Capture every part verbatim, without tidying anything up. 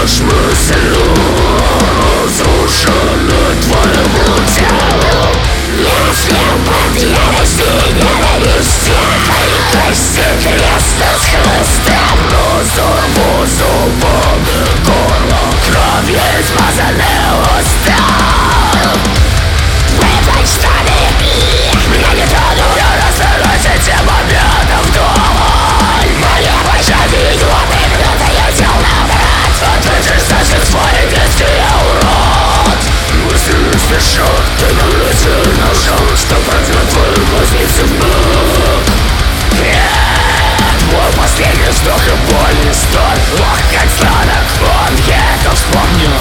лишь мыслью разрушены твоему телу. Если под яростью ненависти твои кости крестят с хлыстом, разорву зубами горло, кровью измазаны уста. Выплачь штаны, меня не тронут, я расстараюсь этим моментом вдоволь. Моя пощады идиоты, кто-то я дел набрать. Ответишь за все свои действия, урод. Мысли не спешат, ты налетел на шаг, что пройдет твои глазницы вновь. Нет, мой последний вздох и боль не столь. Ох, как сладок он, я это вспомню.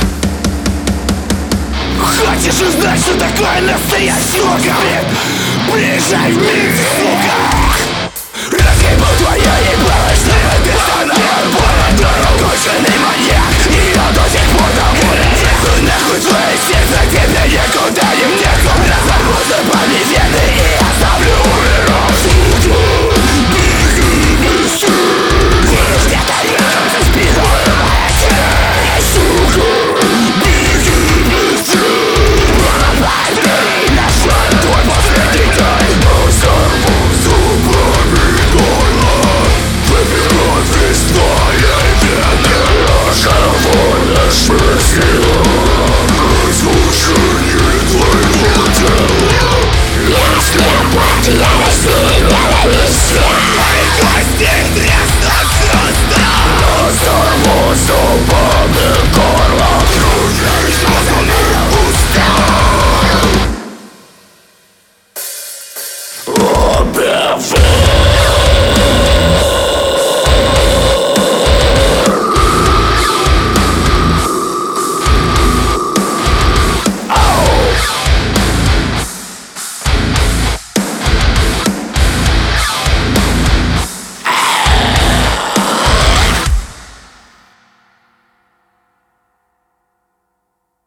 Хочешь узнать, что такое настоящий алкоголик? Приезжай в мир, сука! Разъебу твое ебалочное бетонное поле. Дорогущенный маньяк, ее до сих пор доволен. Нахуй, нахуй твое сердце, тебе никуда не некуда. Разорву зубами вены и оставлю умирать. Сука, беги быстрей. Видишь, где-то рядом за спиной моя тень. Сука, беги быстрей. Бери нашел твой последний день. Разорву зубами горло. Выпью весь твоей вены. Разорву лишь мыслью разрушение твоего тела. Если под яростью ненависти твои кости треснут с хрустом, разорву зубами горло, кровью измазаны уста. Убивай!